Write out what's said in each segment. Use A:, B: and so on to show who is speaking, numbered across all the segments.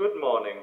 A: Good morning.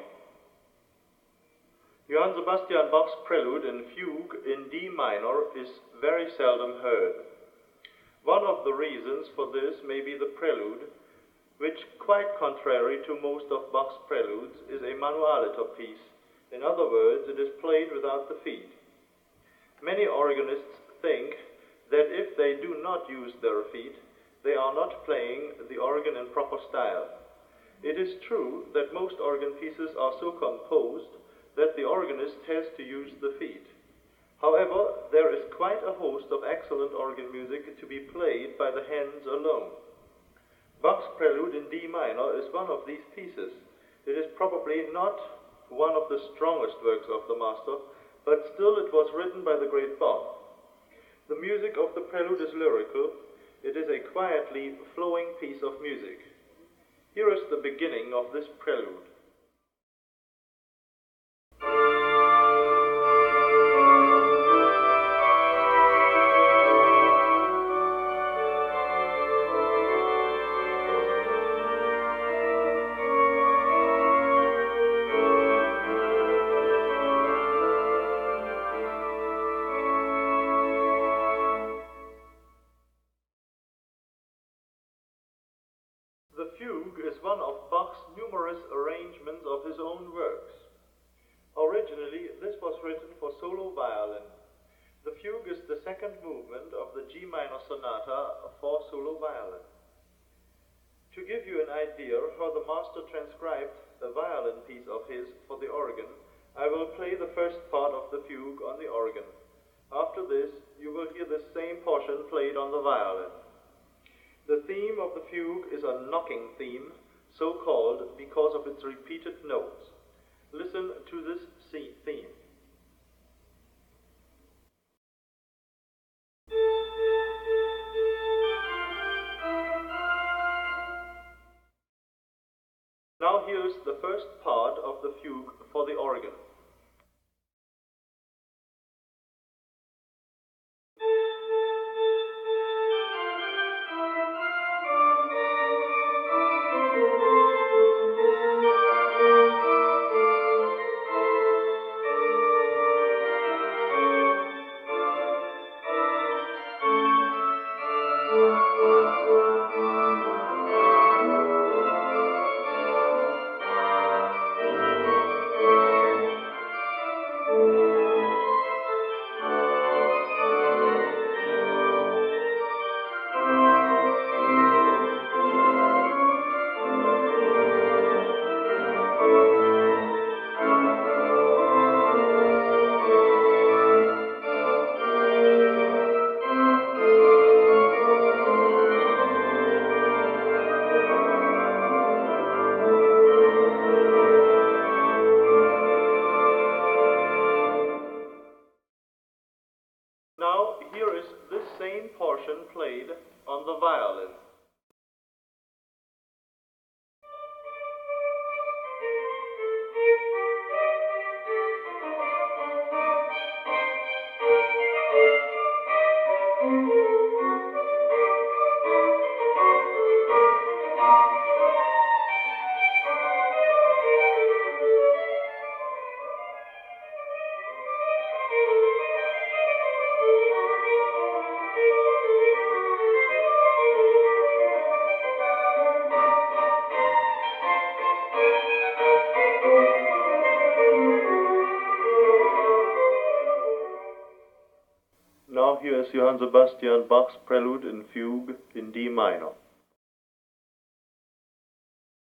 A: Johann Sebastian Bach's Prelude and Fugue in D minor is very seldom heard. One of the reasons for this may be the prelude, which, quite contrary to most of Bach's preludes, is a manualito piece. In other words, it is played without the feet. Many organists think that if they do not use their feet, they are not playing the organ in proper style. It is true that most organ pieces are so composed that the organist has to use the feet. However, there is quite a host of excellent organ music to be played by the hands alone. Bach's Prelude in D minor is one of these pieces. It is probably not one of the strongest works of the master, but still it was written by the great Bach. The music of the prelude is lyrical. It is a quietly flowing piece of music. Here is the beginning of this prelude. The fugue is one of Bach's numerous arrangements of his own works. Originally, this was written for solo violin. The fugue is the second movement of the G minor sonata for solo violin. To give you an idea how the master transcribed a violin piece of his for the organ, I will play the first part of the fugue on the organ. After this, you will hear the same portion played on the violin. The theme of the fugue is a knocking theme, so called because of its repeated notes. Listen to this theme. Now here's the first part of the fugue for the organ. Now, here is this same portion played on the violin. Now here is Johann Sebastian Bach's Prelude and Fugue in D minor.